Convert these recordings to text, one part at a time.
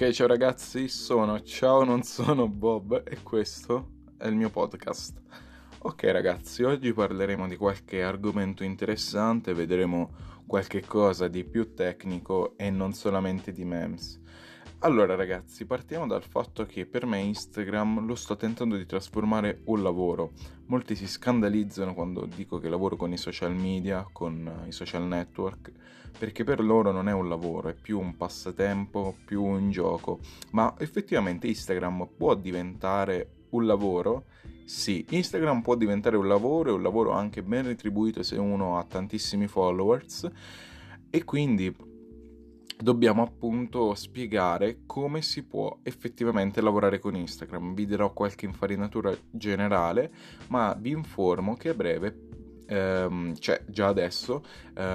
Ok, ciao ragazzi, Ciao non sono Bob e questo è il mio podcast. Ok ragazzi, oggi parleremo di qualche argomento interessante, vedremo qualche cosa di più tecnico e non solamente di memes. Allora ragazzi, partiamo dal fatto che per me Instagram lo sto tentando di trasformare un lavoro. Molti si scandalizzano quando dico che lavoro con i social media, con i social network, perché per loro non è un lavoro, è più un passatempo, più un gioco. Ma effettivamente Instagram può diventare un lavoro? Sì, Instagram può diventare un lavoro e un lavoro anche ben retribuito se uno ha tantissimi followers e quindi dobbiamo appunto spiegare come si può effettivamente lavorare con Instagram. Vi darò qualche infarinatura generale, ma vi informo che a breve, cioè già adesso,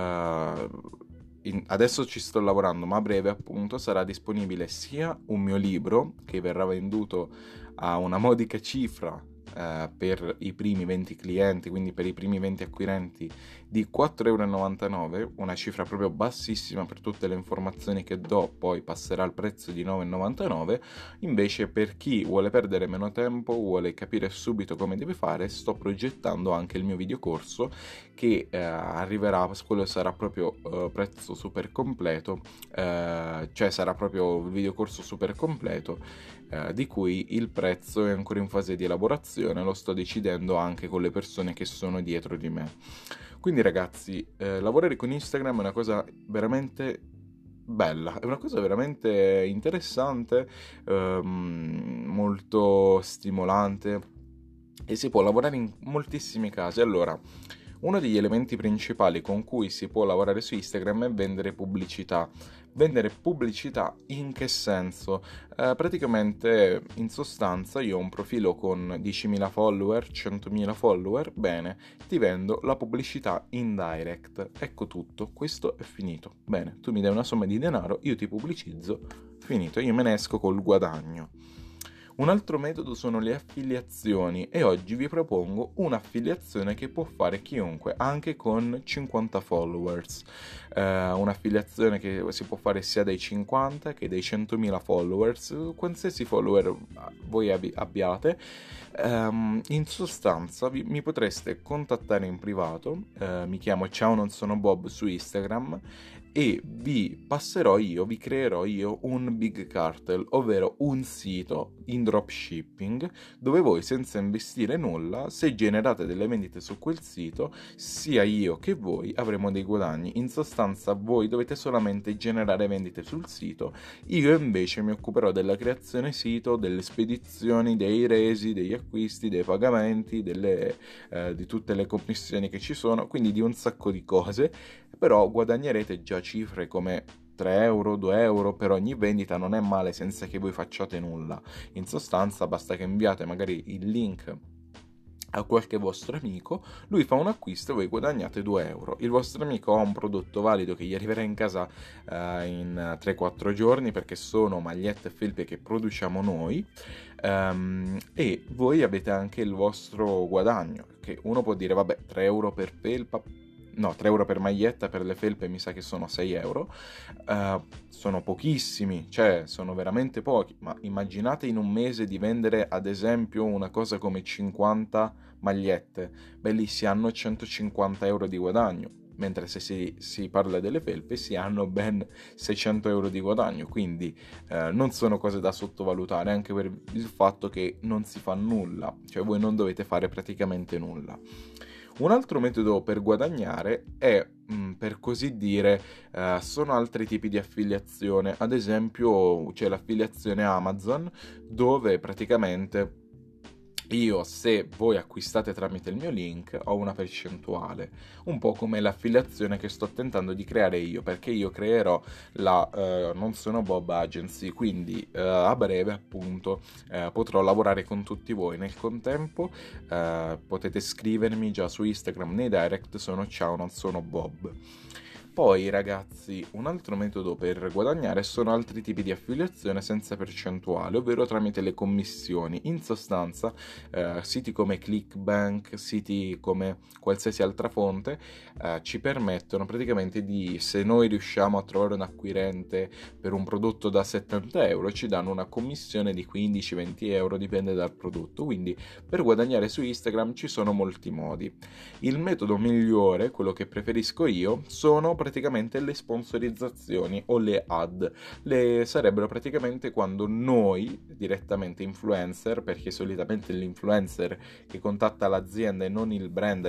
adesso ci sto lavorando, ma a breve appunto sarà disponibile sia un mio libro che verrà venduto a una modica cifra per i primi 20 clienti, quindi per i primi 20 acquirenti di 4,99 €, una cifra proprio bassissima per tutte le informazioni che do, poi passerà al prezzo di 9,99 €. Invece per chi vuole perdere meno tempo, vuole capire subito come deve fare, sto progettando anche il mio videocorso che arriverà, quello sarà proprio prezzo super completo, cioè sarà proprio il videocorso super completo, di cui il prezzo è ancora in fase di elaborazione, lo sto decidendo anche con le persone che sono dietro di me. Quindi ragazzi, lavorare con Instagram è una cosa veramente bella, è una cosa veramente interessante, molto stimolante e si può lavorare in moltissimi casi. Allora, uno degli elementi principali con cui si può lavorare su Instagram è vendere pubblicità. Vendere pubblicità in che senso? Praticamente, in sostanza, io ho un profilo con 10.000 follower, 100.000 follower, bene, ti vendo la pubblicità in direct. Ecco tutto, questo è finito. Bene, tu mi dai una somma di denaro, io ti pubblicizzo, finito, io me ne esco col guadagno. Un altro metodo sono le affiliazioni e oggi vi propongo un'affiliazione che può fare chiunque, anche con 50 followers. Un'affiliazione che si può fare sia dai 50 che dai 100.000 followers, qualsiasi follower voi abbiate. In sostanza mi potreste contattare in privato, mi chiamo Ciao non sono Bob su Instagram e vi creerò io un big cartel, ovvero un sito in dropshipping dove voi senza investire nulla, se generate delle vendite su quel sito, sia io che voi avremo dei guadagni. In sostanza voi dovete solamente generare vendite sul sito, io invece mi occuperò della creazione sito, delle spedizioni, dei resi, degli acquisti, dei pagamenti, di tutte le commissioni che ci sono, quindi di un sacco di cose, però guadagnerete già cifre come 3 euro, 2 euro per ogni vendita, non è male senza che voi facciate nulla. In sostanza basta che inviate magari il link a qualche vostro amico, lui fa un acquisto e voi guadagnate 2 euro. Il vostro amico ha un prodotto valido che gli arriverà in casa in 3-4 giorni, perché sono magliette e felpe che produciamo noi, e voi avete anche il vostro guadagno, che uno può dire vabbè, 3 euro per felpa, no, 3 euro per maglietta, per le felpe mi sa che sono 6 euro, sono pochissimi, cioè sono veramente pochi, ma immaginate in un mese di vendere ad esempio una cosa come 50 magliette, beh lì si hanno 150 euro di guadagno, mentre se si parla delle felpe si hanno ben 600 euro di guadagno, quindi non sono cose da sottovalutare, anche per il fatto che non si fa nulla, cioè voi non dovete fare praticamente nulla. Un altro metodo per guadagnare è, per così dire, sono altri tipi di affiliazione. Ad esempio c'è l'affiliazione Amazon, dove praticamente io, se voi acquistate tramite il mio link, ho una percentuale, un po' come l'affiliazione che sto tentando di creare io, perché io creerò la Non sono Bob Agency, quindi a breve appunto potrò lavorare con tutti voi. Nel contempo potete scrivermi già su Instagram nei direct, sono Ciao non sono Bob. Poi ragazzi, un altro metodo per guadagnare sono altri tipi di affiliazione senza percentuale, ovvero tramite le commissioni. In sostanza, siti come ClickBank, siti come qualsiasi altra fonte, ci permettono praticamente di, se noi riusciamo a trovare un acquirente per un prodotto da 70 euro, ci danno una commissione di 15-20 euro, dipende dal prodotto. Quindi per guadagnare su Instagram ci sono molti modi. Il metodo migliore, quello che preferisco io, sono praticamente le sponsorizzazioni o le ad. Sarebbero praticamente quando noi, direttamente influencer, perché solitamente l'influencer che contatta l'azienda e non il brand,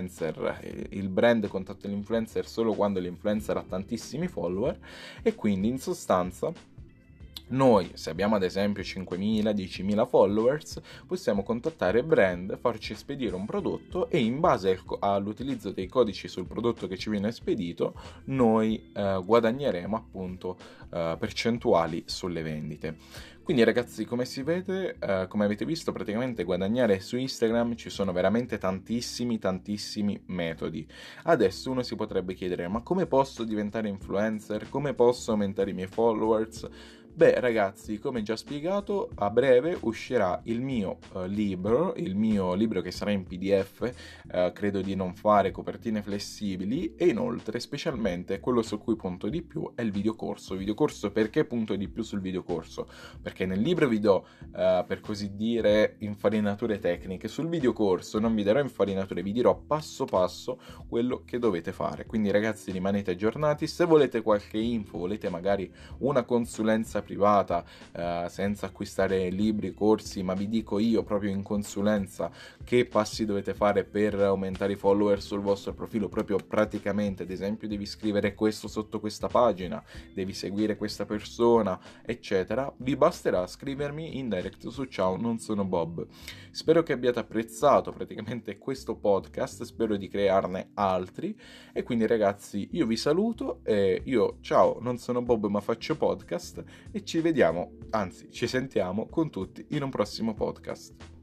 il brand contatta l'influencer solo quando l'influencer ha tantissimi follower, e quindi in sostanza noi, se abbiamo ad esempio 5.000, 10.000 followers, possiamo contattare brand, farci spedire un prodotto e in base all'utilizzo dei codici sul prodotto che ci viene spedito, noi guadagneremo appunto percentuali sulle vendite. Quindi ragazzi, come si vede, come avete visto, praticamente guadagnare su Instagram ci sono veramente tantissimi metodi. Adesso uno si potrebbe chiedere, ma come posso diventare influencer? Come posso aumentare i miei followers? Beh ragazzi, come già spiegato, a breve uscirà il mio libro che sarà in PDF, credo di non fare copertine flessibili, e inoltre specialmente quello su cui punto di più è il videocorso. Perché punto di più sul videocorso? Perché nel libro vi do, per così dire, infarinature tecniche, sul videocorso non vi darò infarinature, vi dirò passo passo quello che dovete fare. Quindi ragazzi, rimanete aggiornati. Se volete qualche info, volete magari una consulenza privata, senza acquistare libri, corsi, ma vi dico io proprio in consulenza che passi dovete fare per aumentare i follower sul vostro profilo, proprio praticamente. Ad esempio, devi scrivere questo sotto questa pagina, devi seguire questa persona, eccetera, vi basterà scrivermi in direct su Ciao non sono Bob. Spero che abbiate apprezzato praticamente questo podcast, spero di crearne altri, e quindi ragazzi io vi saluto, io ciao non sono Bob ma faccio podcast, e ci vediamo, anzi ci sentiamo con tutti in un prossimo podcast.